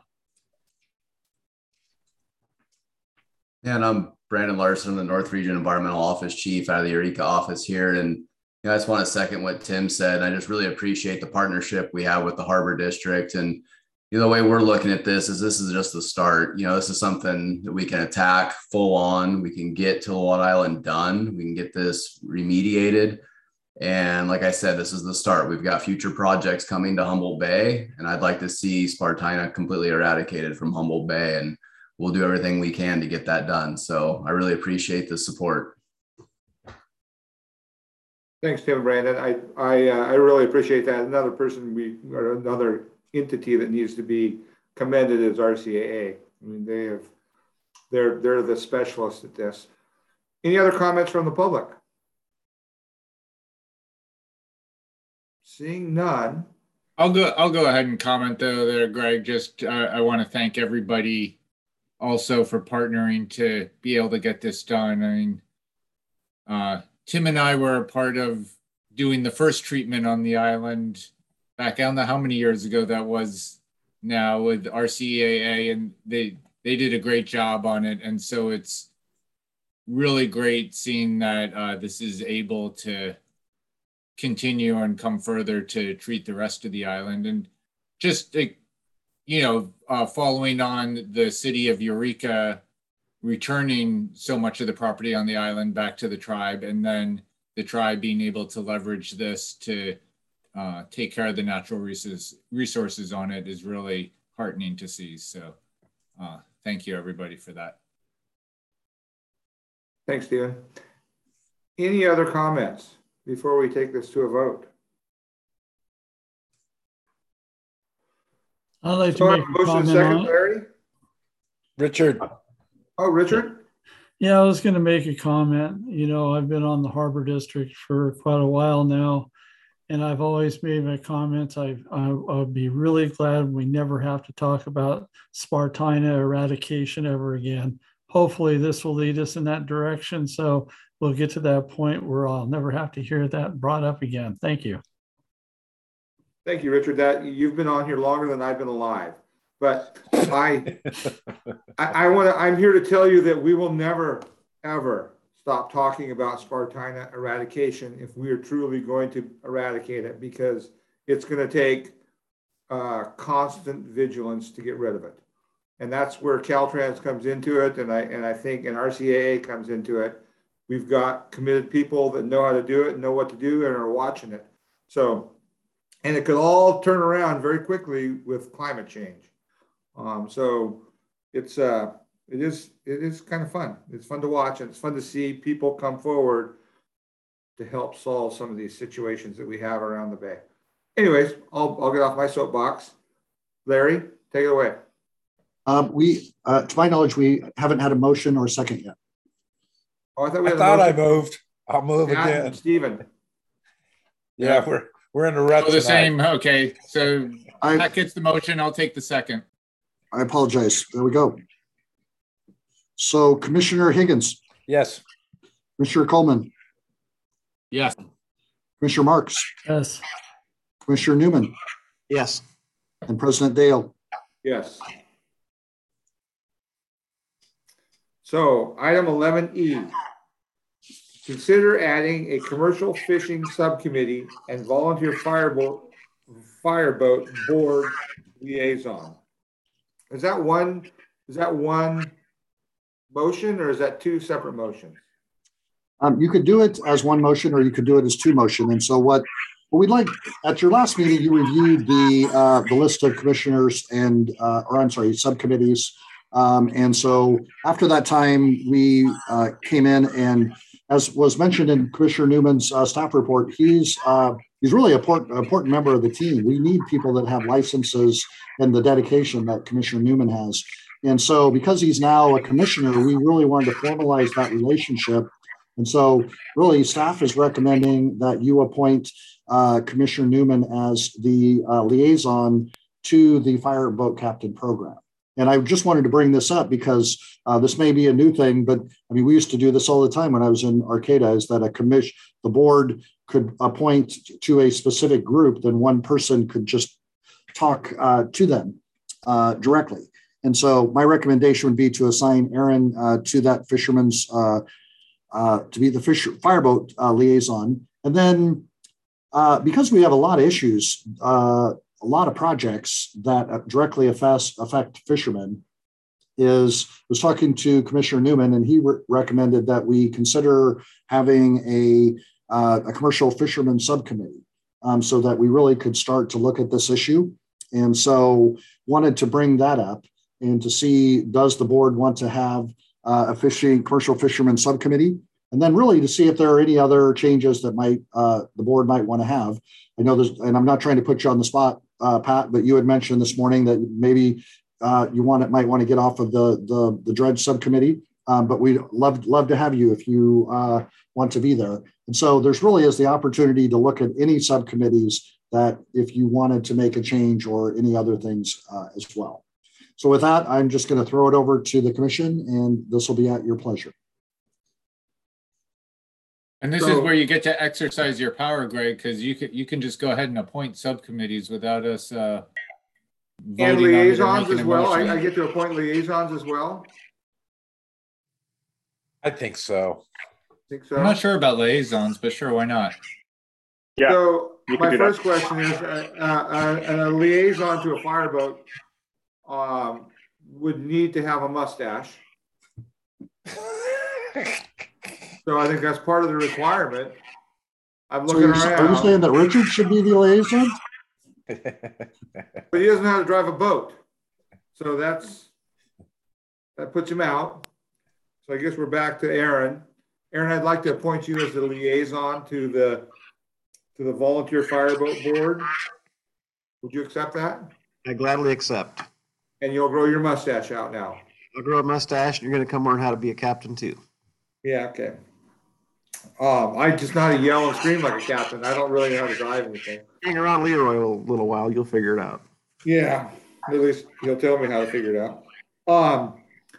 And I'm Brandon Larson, the North Region Environmental Office Chief out of the Eureka office here. And I just want to second what Tim said. I just really appreciate the partnership we have with the Harbor District. And the way we're looking at this is just the start. This is something that we can attack full on. We can get Kilowatt Island done. We can get this remediated. And like I said, this is the start. We've got future projects coming to Humboldt Bay, and I'd like to see Spartina completely eradicated from Humboldt Bay, and we'll do everything we can to get that done. So I really appreciate the support. Thanks, Tim and Brandon. I really appreciate that. Another entity that needs to be commended is RCAA. I mean, they're the specialists at this. Any other comments from the public? Seeing none. I'll go ahead and comment though there, Greg. Just I want to thank everybody also for partnering to be able to get this done. I mean, Tim and I were a part of doing the first treatment on the island back, I don't know how many years ago that was now, with RCAA, and they did a great job on it. And so it's really great seeing that this is able to continue and come further to treat the rest of the island. And just, following on the city of Eureka returning so much of the property on the island back to the tribe, and then the tribe being able to leverage this to take care of the natural resources on it is really heartening to see. So thank you everybody for that. Thanks, Stephen. Any other comments before we take this to a vote? I'd like to make a comment second, on it. Larry? Richard. Oh, Richard? Yeah, I was going to make a comment. I've been on the Harbor District for quite a while now, and I've always made my comments. I'll be really glad we never have to talk about Spartina eradication ever again. Hopefully this will lead us in that direction, so we'll get to that point where I'll never have to hear that brought up again. Thank you. Thank you, Richard. You've been on here longer than I've been alive. But I'm here to tell you that we will never, ever stop talking about Spartina eradication if we are truly going to eradicate it, because it's going to take constant vigilance to get rid of it. And that's where Caltrans comes into it, and I think RCAA comes into it. We've got committed people that know how to do it, know what to do, and are watching it. So, and it could all turn around very quickly with climate change. So it is kind of fun. It's fun to watch, and it's fun to see people come forward to help solve some of these situations that we have around the bay. Anyways, I'll get off my soapbox. Larry, take it away. To my knowledge, we haven't had a motion or a second yet. Oh, I thought I moved. I'll move again. Stephen. Yeah, we're in a rut. The same. Okay, so Pat gets the motion. I'll take the second. I apologize. There we go. So Commissioner Higgins. Yes. Commissioner Coleman. Yes. Commissioner Marks. Yes. Commissioner Newman. Yes. And President Dale. Yes. So item 11E, consider adding a commercial fishing subcommittee and volunteer fireboat board liaison. Is that one motion, or is that two separate motions? You could do it as one motion, or you could do it as two motion. And so what we'd like, at your last meeting, you reviewed the list of commissioners and, subcommittees. And so after that time, we came in, and as was mentioned in Commissioner Newman's staff report, he's he's really an important member of the team. We need people that have licenses and the dedication that Commissioner Newman has. And so because he's now a commissioner, we really wanted to formalize that relationship. And so really staff is recommending that you appoint Commissioner Newman as the liaison to the Fireboat Captain program. And I just wanted to bring this up because this may be a new thing, but I mean, we used to do this all the time when I was in Arcata, is that the board could appoint to a specific group, then one person could just talk to them directly. And so my recommendation would be to assign Aaron to that fisherman's, to be the fireboat liaison. And then because we have a lot of issues, a lot of projects that directly affect fishermen, was talking to Commissioner Newman, and he recommended that we consider having a commercial fisherman subcommittee so that we really could start to look at this issue. And so wanted to bring that up and to see, does the board want to have a commercial fisherman subcommittee? And then really to see if there are any other changes that the board might want to have. I know there's, and I'm not trying to put you on the spot, Pat, but you had mentioned this morning that maybe you might want to get off of the dredge subcommittee, but we'd love to have you if you want to be there. And so there's really is the opportunity to look at any subcommittees that if you wanted to make a change or any other things as well. So with that, I'm just going to throw it over to the commission, and this will be at your pleasure. And this is where you get to exercise your power, Greg, because you can just go ahead and appoint subcommittees without us voting and liaisons as well. I get to appoint liaisons as well. I think so. I'm not sure about liaisons, but sure, why not? Yeah. So my first question is, a liaison to a fireboat would need to have a mustache. So I think that's part of the requirement. I'm looking around. Are you saying that Richard should be the liaison? But he doesn't know how to drive a boat. So that puts him out. So I guess we're back to Aaron. Aaron, I'd like to appoint you as the liaison to the Volunteer Fireboat Board. Would you accept that? I gladly accept. And you'll grow your mustache out now. I'll grow a mustache, and you're going to come learn how to be a captain too. Yeah, okay. I just know how to yell and scream like a captain. I don't really know how to drive anything. Hang around Leroy a little while, you'll figure it out. Yeah, at least he'll tell me how to figure it out.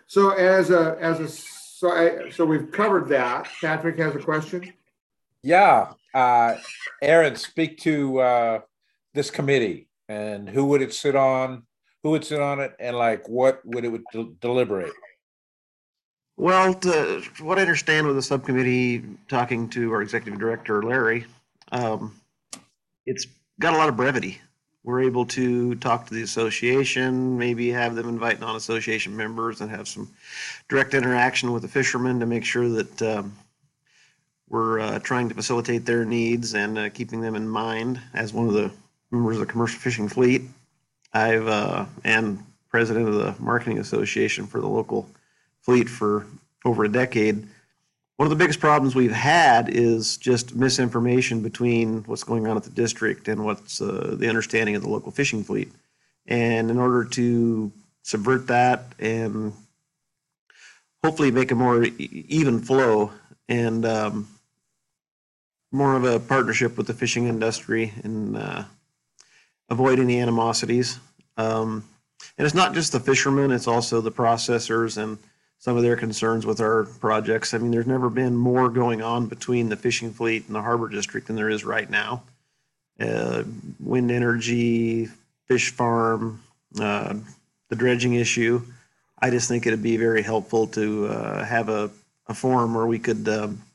So we've covered that. Patrick has a question. Yeah, Aaron, speak to this committee and who would it sit on? Who would sit on it, and like what would it deliberate? Well, what I understand with the subcommittee, talking to our executive director, Larry, it's got a lot of brevity. We're able to talk to the association, maybe have them invite non-association members and have some direct interaction with the fishermen to make sure that we're trying to facilitate their needs and keeping them in mind. As one of the members of the commercial fishing fleet, and president of the marketing association for the local fleet for over a decade. One of the biggest problems we've had is just misinformation between what's going on at the district and what's the understanding of the local fishing fleet. And in order to subvert that and hopefully make a more even flow and more of a partnership with the fishing industry and avoid any animosities. And it's not just the fishermen, it's also the processors and some of their concerns with our projects. I mean, there's never been more going on between the fishing fleet and the harbor district than there is right now. Wind energy, fish farm, the dredging issue. I just think it'd be very helpful to have a forum where we could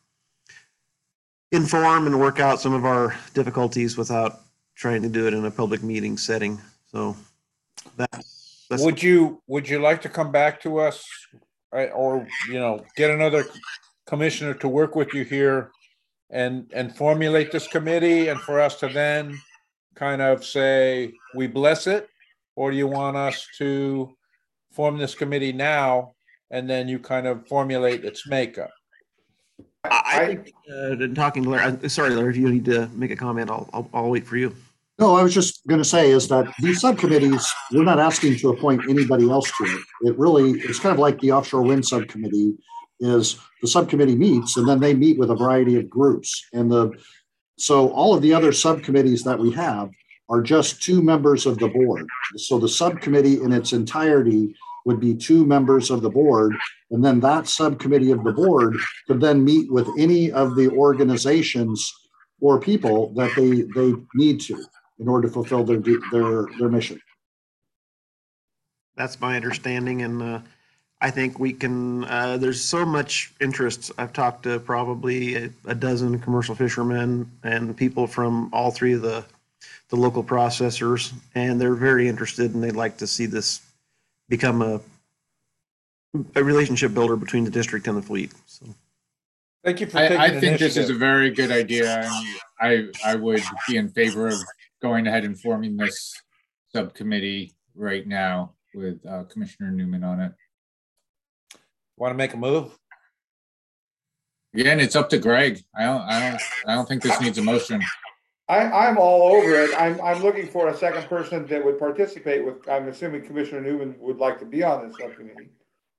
inform and work out some of our difficulties without trying to do it in a public meeting setting. So that's would you like to come back to us, or get another commissioner to work with you here and formulate this committee, and for us to then kind of say we bless it, or do you want us to form this committee now and then you kind of formulate its makeup? I think in talking to Larry, sorry, Larry, if you need to make a comment, I'll wait for you. No, I was just going to say is that these subcommittees, we're not asking to appoint anybody else to it. It's kind of like the offshore wind subcommittee is the subcommittee meets and then they meet with a variety of groups. So all of the other subcommittees that we have are just 2 members of the board. So the subcommittee in its entirety would be 2 members of the board. And then that subcommittee of the board could then meet with any of the organizations or people that they need to in order to fulfill their mission. That's my understanding. And I think we can, there's so much interest. I've talked to probably a dozen commercial fishermen and people from all 3 of the local processors, and they're very interested and they'd like to see this become a relationship builder between the district and the fleet. So. Thank you for I think this is a very good idea. And I would be in favor of going ahead and forming this subcommittee right now with Commissioner Newman on it. Want to make a move? Again, it's up to Greg. I don't think this needs a motion. I'm all over it. I'm looking for a second person that would participate with. I'm assuming Commissioner Newman would like to be on this subcommittee.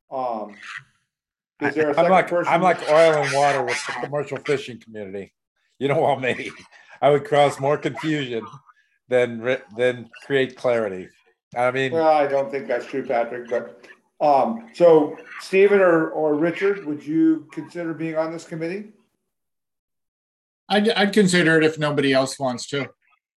Is there a second person? I'm like oil and water with the commercial fishing community. You know what I mean? I would cause more confusion than create clarity. I mean, well, I don't think that's true, Patrick. But so Stephen or Richard, would you consider being on this committee? I'd consider it if nobody else wants to.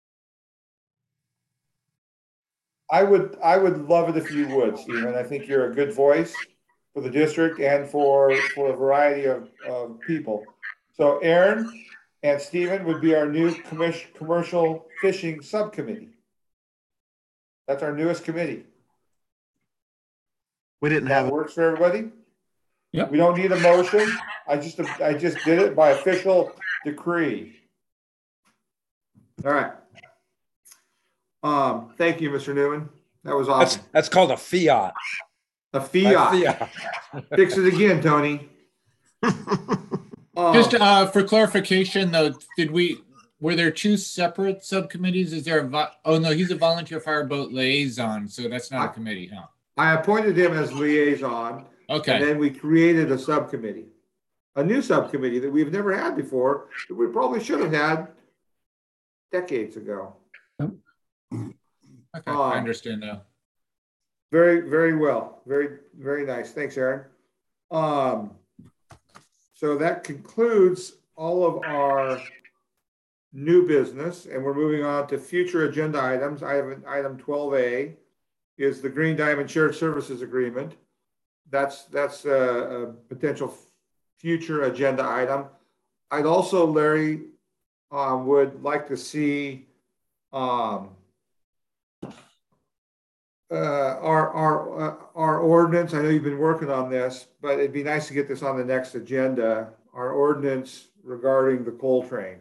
I would love it if you would, Stephen. I think you're a good voice for the district and for a variety of people. So Aaron and Stephen would be our new commercial fishing subcommittee. That's our newest committee. We didn't that have it. Works for everybody? Yep. We don't need a motion. I just did it by official decree. All right. Thank you, Mr. Newman. That was awesome. That's called a fiat. A fiat. Fix it again, Tony. Just for clarification, though, were there 2 separate subcommittees? Is there oh no, he's a volunteer fireboat liaison, so that's not a committee, huh? I appointed him as liaison. Okay. And then we created a subcommittee, a new subcommittee that we've never had before, that we probably should have had decades ago. Okay, I understand now. Very, very well. Very, very nice. Thanks, Aaron. So that concludes all of our new business, and we're moving on to future agenda items. I have item 12A is the Green Diamond Shared Services Agreement. That's a potential future agenda item. I'd also, Larry, would like to see our ordinance. I know you've been working on this, but it'd be nice to get this on the next agenda. Our ordinance regarding the coal train.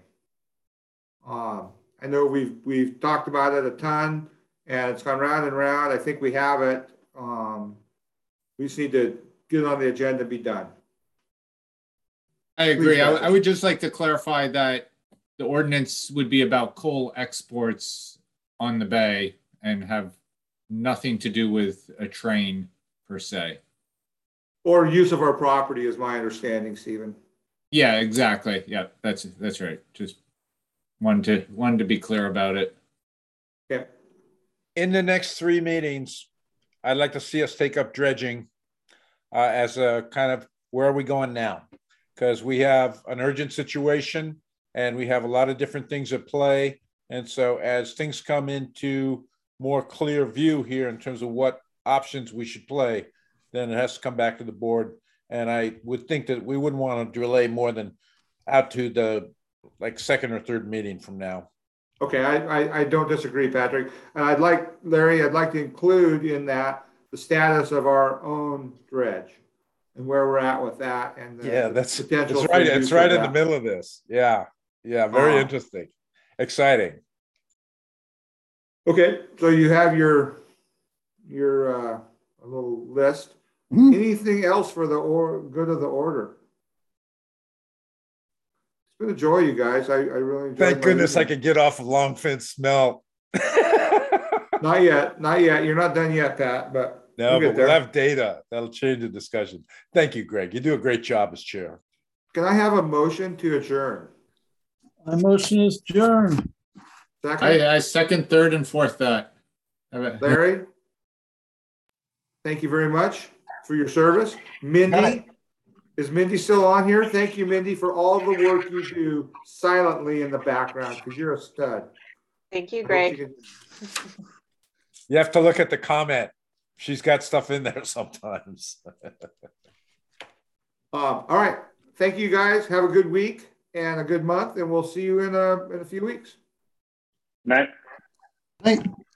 I know we've talked about it a ton, and it's gone round and round. I think we have it. We just need to get it on the agenda and be done. I agree. I would just like to clarify that the ordinance would be about coal exports on the bay and have nothing to do with a train per se. Or use of our property is my understanding, Stephen. Yeah, exactly. Yeah, that's right. Just wanted to be clear about it. Yeah. In the next 3 meetings, I'd like to see us take up dredging as a kind of where are we going now? Because we have an urgent situation and we have a lot of different things at play. And so as things come into more clear view here in terms of what options we should play, then it has to come back to the board. And I would think that we wouldn't want to delay more than out to the second or third meeting from now. Okay, I don't disagree, Patrick. And Larry, I'd like to include in that the status of our own dredge and where we're at with that. And that's potential. It's right. It's right in the middle of this. Yeah. Very interesting. Exciting. Okay, so you have your little list. Anything else for the good of the order? been a joy, you guys. I really enjoyed. Thank my goodness I evening. could get off of Long Fence Smelt. Not yet, not yet. You're not done yet, Pat. But No, we'll but get we'll there. have data. That'll change the discussion. Thank you, Greg. You do a great job as chair. Can I have a motion to adjourn? My motion is adjourned. Second, I second, third, and fourth that. Larry. Thank you very much for your service. Mindy, is Mindy still on here? Thank you, Mindy, for all the work you do silently in the background because you're a stud. Thank you, I hope Greg. you can- You have to look at the comment. She's got stuff in there sometimes. All right. Thank you, guys. Have a good week and a good month, and we'll see you in a few weeks. Night. Hey.